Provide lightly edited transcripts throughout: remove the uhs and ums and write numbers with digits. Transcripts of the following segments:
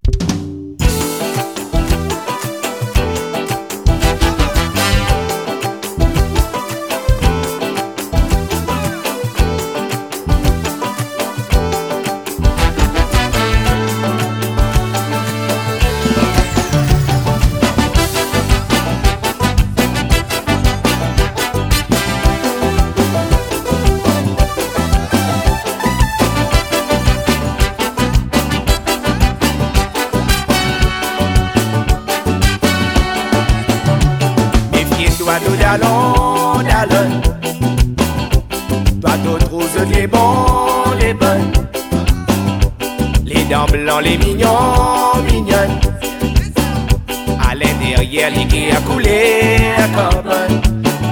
Toi, d'allons, d'allons. Toi, tu trouves les bons, les bonnes. Les dents blancs, les mignons, mignonnes. À l'intérieur, les qui a coulé à carbone.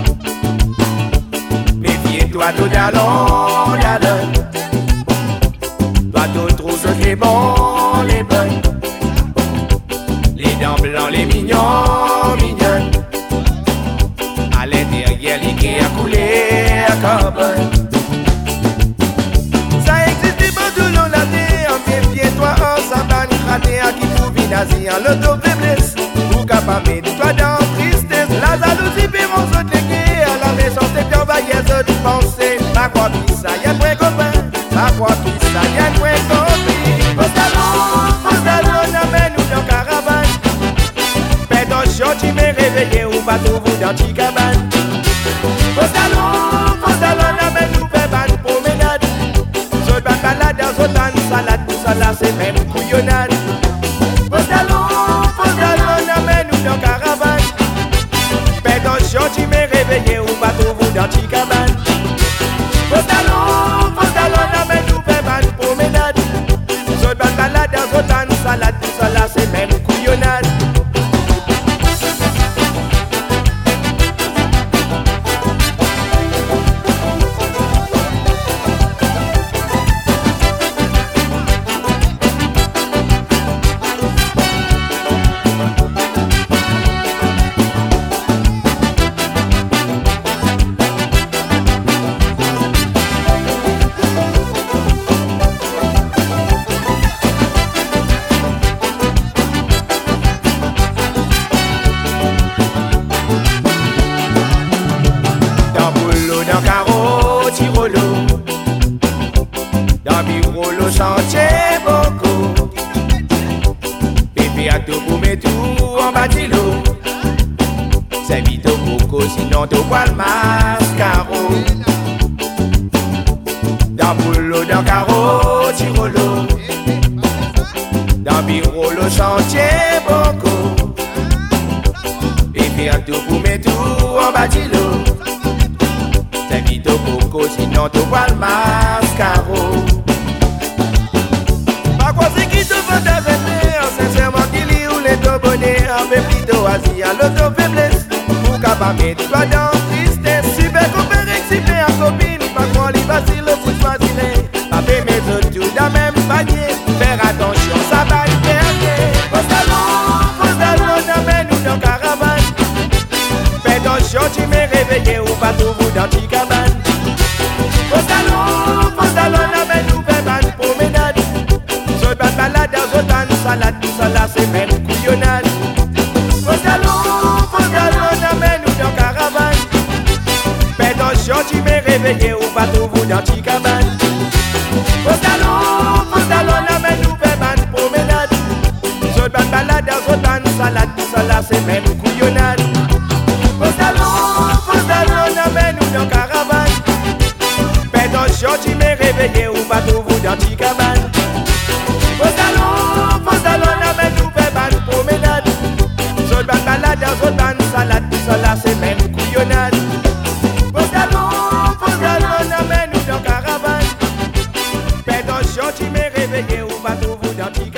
Méfie-toi, tout d'allons, d'allons. Toi, tu trouves les bons, les bonnes. Les dents blancs, les mignons, mignonnes. À l'intérieur, il qui a coulé à carbone. Ça existe pas tout le long de la terre. En pied, toi, en sabane, raté à qui trouve nazi en l'auto-faiblesse. Ou capable de toi dans tristesse. La jalousie, puis mon saute les guets. À la maison, c'est bien vaillesse de penser. Pas quoi, pis ça, y'a de moins copain. Pas quoi, pis ça, y'a de moins copain. Au salon, amène-nous dans caravane. Fais ton show, tu m'es réveillé. Ou pas tout vous dans tes cabanes. Au salon, amène-nous faire ban promenade. Zot ban balade, zot ban salade. Tout ça là, c'est même couillonnade. Au salon, amène-nous dans caravane. Fais ton show, tu m'es réveillé. Ou pas tout vous dans tes cabanes. Au salon, amène-nous faire ban promenade. Zot ban balade, zot ban salade. Tout ça là, c'est même couillonnade. Dans carreau, tirolo. Dans bureau, le chantier, beaucoup. Bébé à tout pour mettre tout en bâtilo. C'est vite au coco, sinon tu vois le mascaro. Dans boulot, dans carreau, tirolo. Dans bureau, le chantier, beaucoup. Bébé à tout pour mettre tout en bâtilo. C'est vite au coco, sinon tu vois le mascaro. Par quoi c'est qui te fait t'arrêter? Sincèrement qu'il y ou les deux bonnets. Avec plutôt assis à l'auto-faiblesse. Pour capable mettre toi dans tristesse. Super copain, excité à copine. Pas quoi les vacille, le foot facile. Paper mes autres tout dans même panier. Faire attention, ça va y perdre. Au salon, amène-nous dans caravane. Fais ton show, tu m'es réveillé. Ou pas tout vous dans tes cabanes. Au salon, amène-nous faire ban promenade. Zot ban balade, zot ban salade. Tout ça là, c'est même couillonnade. Au salon, amène-nous dans caravane. Fais ton show, tu m'es réveillé. Ou pas tout vous dans tes cabanes. Au salon, amène-nous faire ban promenade. Zot ban balade, zot ban salade. Tout ça là, c'est même couillonnade. Au salon, amène-nous dans caravane. Fais ton show, tu m'es réveillé. Ou pas tout vous dans tes cabanes. Au salon, amène-nous faire ban promenade. Zot ban balade, zot ban salade. Tout ça là, c'est même couillonnade. Au salon, amène-nous dans caravane. Fais ton show, tu m'es réveillé. Ou pas tout vous dans tes cabanes.